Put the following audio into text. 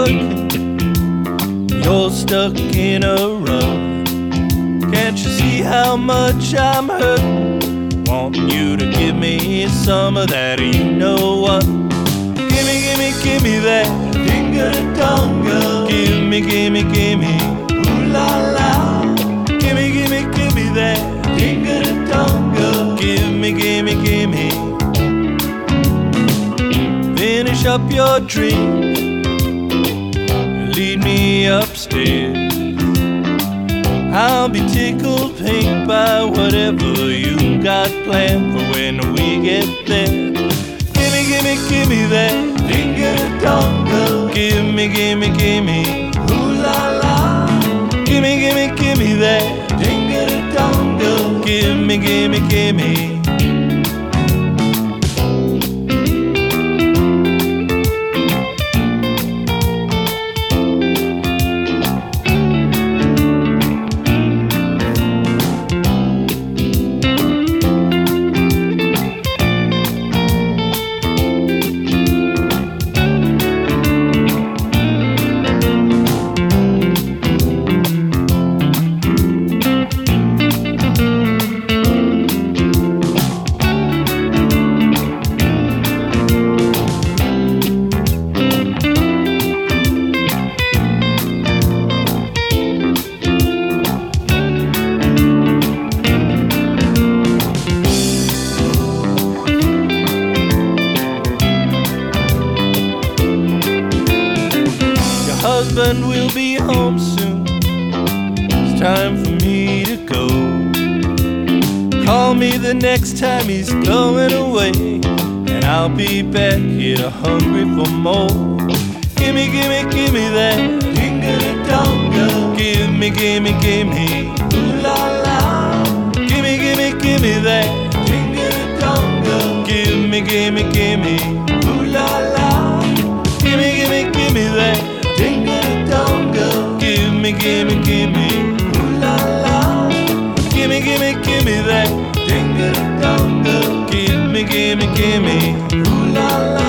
working, you're stuck in a rut. Can't you see how much I'm hurting? Want you to give me some of that, you know what? Give me that dinga-donga. Give me, ooh la la. Give me that dinga-donga. Give me. Finish up your drink, lead me upstairs. I'll be tickled pink by whatever you got planned for when we get there. Give me that dinga-donga. Give me, ooh la la. Give me that dinga-donga. Give me. Husband will be home soon. It's time for me to go. Call me the next time he's going away, and I'll be back here hungry for more. Give me that dinga-donga. Give me, ooh la la. Give me that dinga-donga. Give me, ooh la la. Give me that dinga-donga. Give me, ooh la la. Give me that dinga-donga. Give me, ooh la la.